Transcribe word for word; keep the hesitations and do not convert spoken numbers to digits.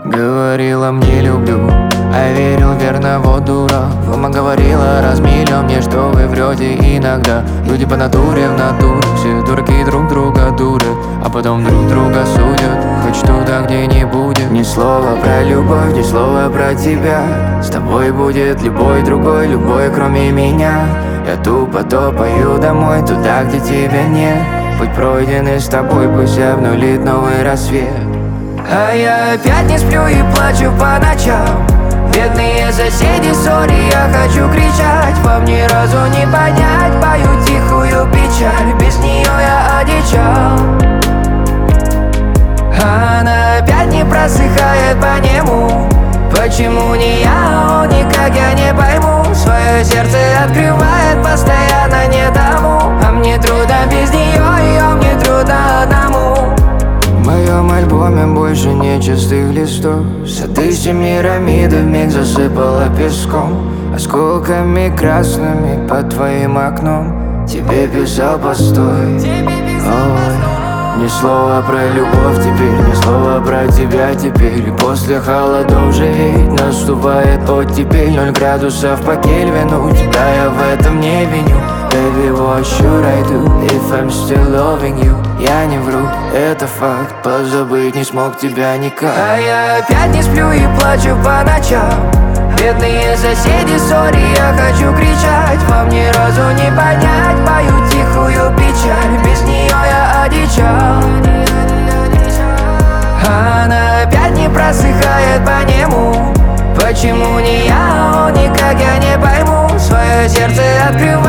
Говорила мне люблю, а верил верно, вот дура. Мама говорила раз миллион мне, что вы врете иногда. Люди по натуре в натуре, все дураки друг друга дуры, а потом друг друга судят, хоть туда, где не будет. Ни слова про любовь, ни слова про тебя. С тобой будет любой другой, любой кроме меня. Я тупо топаю домой, туда, где тебя нет. Путь пройденный с тобой, пусть обнулит новый рассвет. А я опять не сплю и плачу по ночам. Бедные соседи, сори, я хочу кричать. Вам ни разу не понять, пою тихую печаль. Без нее я одичал. Она опять не просыхает по нему. Почему не я, он никак я не пойму. Свое сердце открывает постоянно не тому. А мне трудно без нее, ее мне трудно одному. В моем альбоме больше нет чистых листов. Сады Семирамиды вмиг засыпала песком. Осколками красными под твоим окном тебе писал постой. Ой, ни слова про любовь теперь, ни слова про тебя теперь. И после холодов живеть наступает оттепель. Ноль градусов по Кельвину, тебя я в этом не виню. Baby, what should I do if I'm still loving you? Я не вру, это факт, позабыть не смог тебя никак. А я опять не сплю и плачу по ночам. Бедные соседи, сори, я хочу кричать. Вам ни разу не понять, пою тихую печаль. Без нее я одичал. Она опять не просыхает по нему. Почему не я, он никак я не пойму. Свое сердце открывает